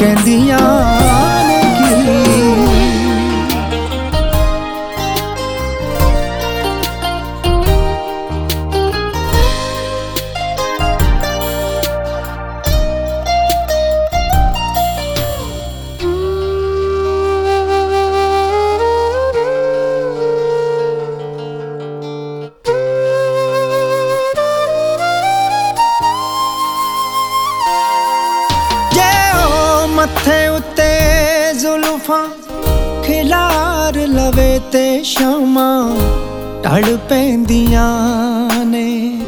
ਕਹਿੰਦੀਆਂ ਨੇ ਕੀ। ਮੱਥੇ ਉੱਤੇ ਜ਼ੁਲਫਾਂ ਖਿਲਾਰ ਲਵੇ ਤੇ ਸ਼ਾਮਾਂ ਢਲ ਪੈਂਦੀਆਂ ਨੇ।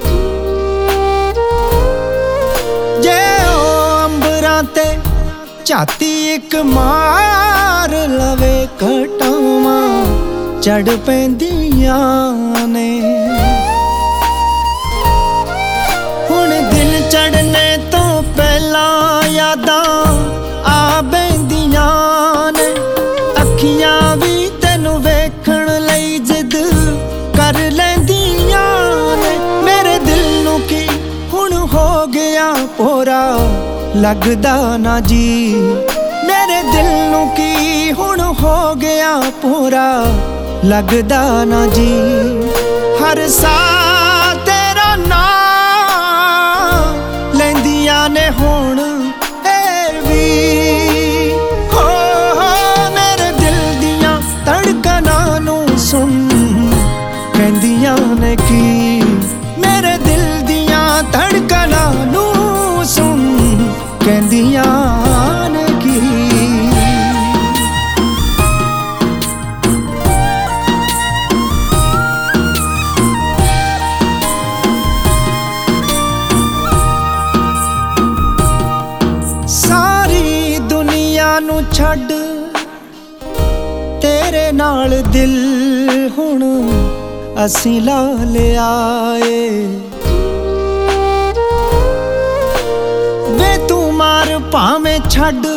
ਜੇ ਉਹ ਅੰਬਰਾਂ ਤੇ ਝਾਤੀ ਇੱਕ ਮਾਰ ਲਵੇ ਘਟਾਵਾਂ ਚੜ ਪੈਂਦੀਆਂ ਨੇ। ਹੁਣ ਦਿਨ ਚੜ੍ਹਨੇ ਤੋਂ ਪਹਿਲਾਂ ਯਾਦਾਂ ਆ ਬਹਿੰਦੀਆਂ ਨੇ। ਅੱਖੀਆਂ ਵੀ ਤੈਨੂੰ ਵੇਖਣ ਲਈ ਜਿੱਦ ਕਰ ਲੈਂਦੀਆਂ ਨੇ। ਮੇਰੇ ਦਿਲ ਨੂੰ ਕੀ ਹੁਣ ਹੋ ਗਿਆ ਭੋਰਾ ਲੱਗਦਾ ਨਾ ਜੀ। ਮੇਰੇ ਦਿਲ ਨੂੰ ਕੀ ਹੁਣ ਹੋ ਗਿਆ ਭੋਰਾ ਲੱਗਦਾ ਨਾ ਜੀ। ਹਰ ਸਾਹ ਤੇਰਾ ਨਾਂ ਲੈਂਦੀਆਂ ਨੇ ਹੁਣ ਕਹਿੰਦੀਆਂ ਨੇ ਕੀ। ਮੇਰੇ ਦਿਲ ਦੀਆਂ ਧੜਕਣਾਂ ਨੂੰ ਸੁਣ ਕਹਿੰਦੀਆਂ ਨੇ ਕੀ। ਸਾਰੀ ਦੁਨੀਆ ਨੂੰ ਛੱਡ ਤੇਰੇ ਨਾਲ ਦਿਲ ਹੁਣ ਅਸੀਂ ਲਾ ਲਿਆ ਏ। ਵੇ ਤੂੰ ਮਾਰ ਭਾਵੇਂ ਛੱਡ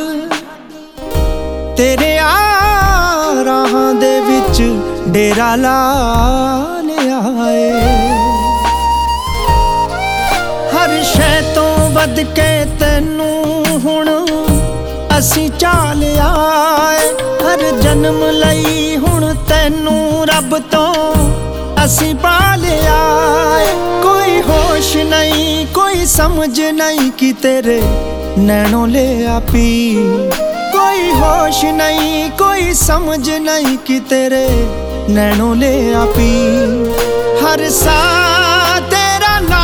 ਤੇਰੇ ਆ ਰਾਹਾਂ ਦੇ ਵਿੱਚ ਡੇਰਾ ਲਾ ਲਿਆ ਏ। ਹਰ ਸ਼ੈ ਤੋਂ ਵੱਧ ਕੇ ਤੈਨੂੰ ਹੁਣ ਅਸੀਂ ਚਾਲਿਆ ਏ। ਹਰ ਜਨਮ ਲਈ ਹੁਣ ਤੈਨੂੰ ਰੱਬ ਤੋਂ ਅਸੀਂ ਪਾ ਲਿਆ ਏ। ਕੋਈ ਹੋਸ਼ ਨਹੀਂ ਕੋਈ ਸਮਝ ਨਹੀਂ ਕਿ ਤੇਰੇ ਨੈਣੋਂ ਲਿਆ ਪੀ। ਕੋਈ ਹੋਸ਼ ਨਹੀਂ ਕੋਈ ਸਮਝ ਨਹੀਂ ਕਿ ਤੇਰੇ ਨੈਣੋਂ ਲਿਆ ਪੀ। ਹਰ ਸਾਹ ਤੇਰਾ ਨਾਂ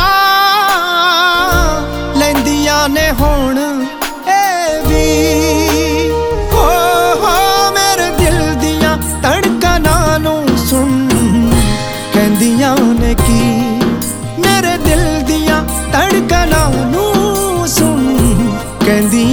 ਲੈਂਦੀਆਂ ਨੇ ਹੁਣ ਇਹ ਵੀ। ਹੋ ਮੇਰੇ ਦਿਲ ਦੀਆਂ ਧੜਕਣਾਂ ਨੂੰ ਸੁਣ ਕਹਿੰਦੀਆਂ ਨੇ ਕੀ। ਮੇਰੇ ਦਿਲ ਦੀਆਂ ਧੜਕਣਾਂ ਨੂੰ ਸੁਣ ਕਹਿੰਦੀਆਂ